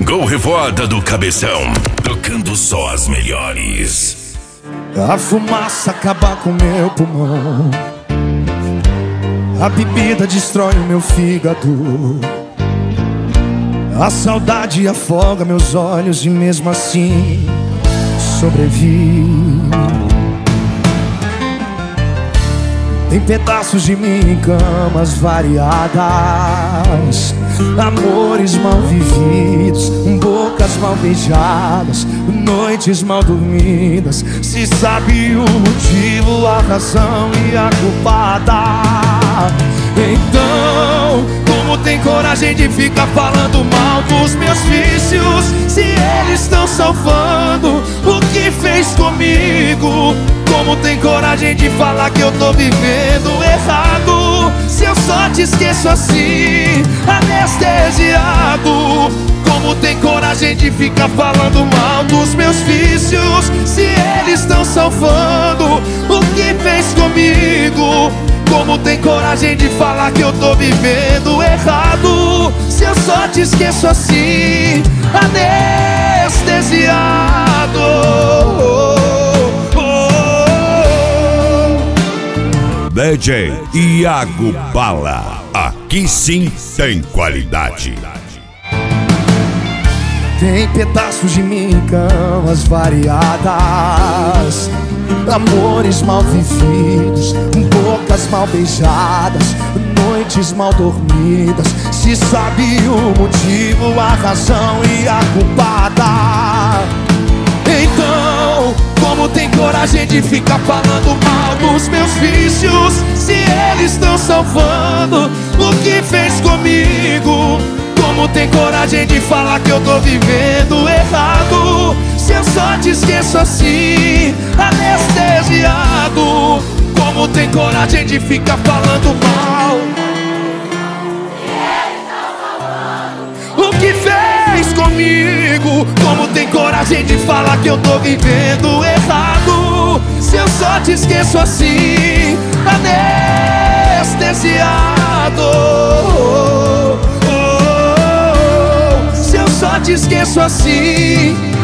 Chegou Revoada do Cabeção, tocando só as melhores. A fumaça acaba com meu pulmão, a bebida destrói o meu fígado, a saudade afoga meus olhos e mesmo assim sobrevivi. Tem pedaços de mim em camas variadas, amores mal vividos, bocas mal beijadas, noites mal dormidas. Se sabe o motivo, a razão e a culpada, então como tem coragem de ficar falando mal dos meus vícios, se eles estão salvando o que fez comigo? Como tem coragem de falar que eu tô vivendo errado, se eu só te esqueço assim, anestesiado? Como tem coragem de ficar falando mal dos meus vícios, se eles estão salvando o que fez comigo? Como tem coragem de falar que eu tô vivendo errado, se eu só te esqueço assim, anestesiado? DJ Iago Bala, aqui sim tem qualidade. Tem pedaços de mim em camas variadas, amores mal vividos, bocas mal beijadas, noites mal dormidas. Se sabe o motivo, a razão e a culpada, então como tem coragem de ficar falando mal dos meus vícios, se eles estão salvando o que fez comigo? Como tem coragem de falar que eu tô vivendo errado, se eu só te esqueço assim, anestesiado? Como tem coragem de ficar falando mal o que fez comigo? Como tem coragem de falar que eu tô vivendo errado, se eu só te esqueço assim, anestesiado? Se eu só te esqueço assim,